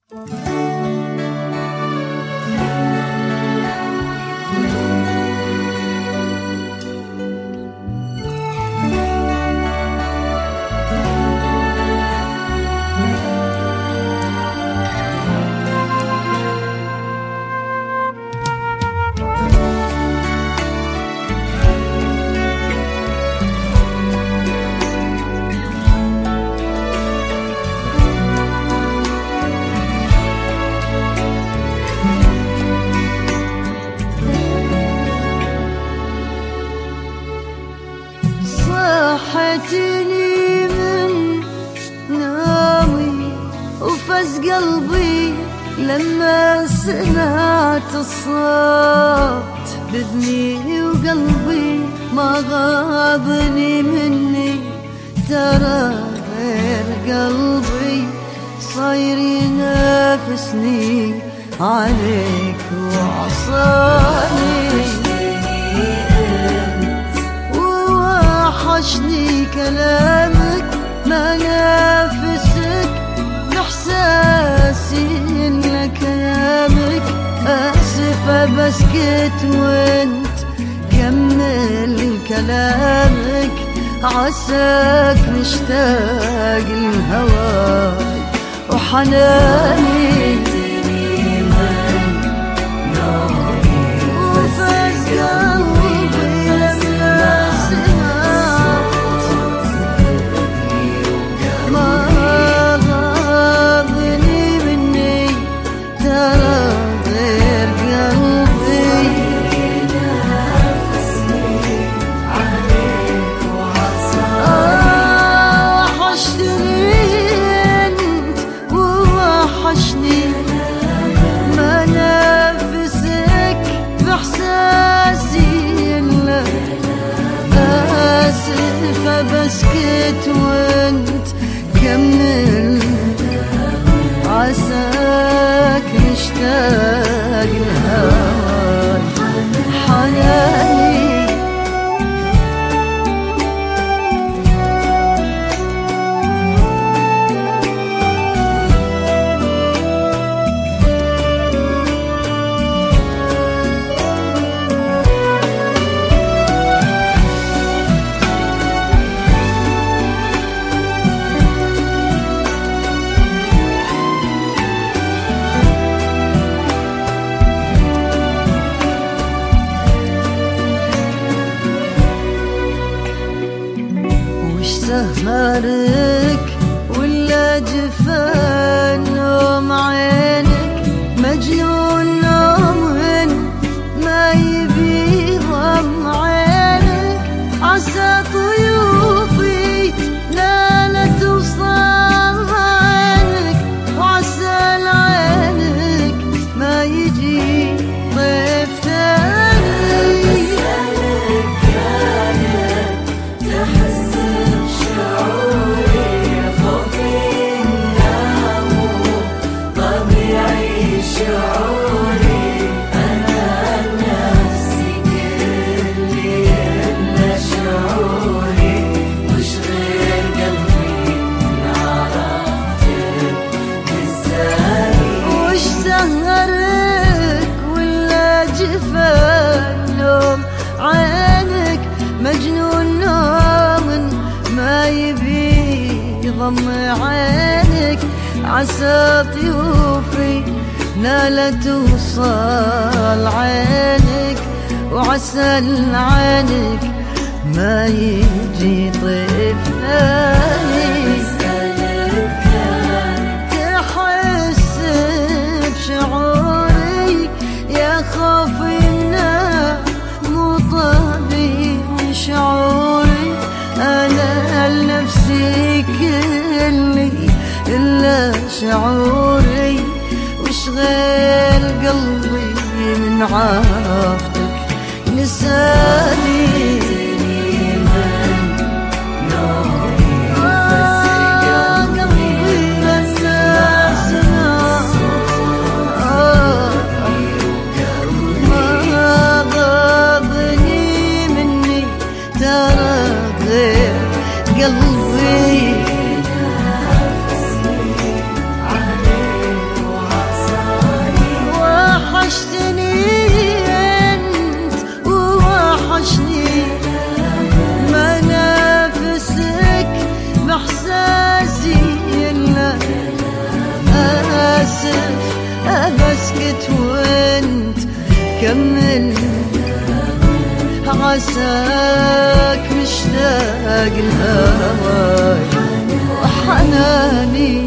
صحتني من نومي وفز قلبي لما سمعت الصوت بإذني، وقلبي ما غاضني مني، ترى غير قلبي صاير ينافسني عليك وعصاني. وحشني كلامك ما نافسك بإحساسي إن كلامك آسفة بسكت وانت كمل كلامك، عساك مشتاق لهواك وحناني. وفاز قلبي لما سمعت ما غاضني مني، ترى غير قلبي وحشتني انت ووحشني ما نافسك بإحساسي إلا آسفة بسكت وانت كمل، عساك مشتاق لهواك حناني. سهرك ولا جفان نوم عينك، مجنون نوم ما يبي ضم عينك، عسى طيوفي لا توصل عينك، وعسى لعينك ما يجي ضيف ثاني. سهرك ولا جفان نوم عينك، مجنون نوم ما يبي يضم عينك، عسى طيوفي لا توصل عينك، وعسى لعينك ما يجي طيف ثاني. شعوري يا خوفي إنه مو طبيعي شعوري، أنا لنفسي كلي إلا شعوري، وش غير قلبي من عافتك نساني. قلبي كمل عساك مشتاق الهواي وحناني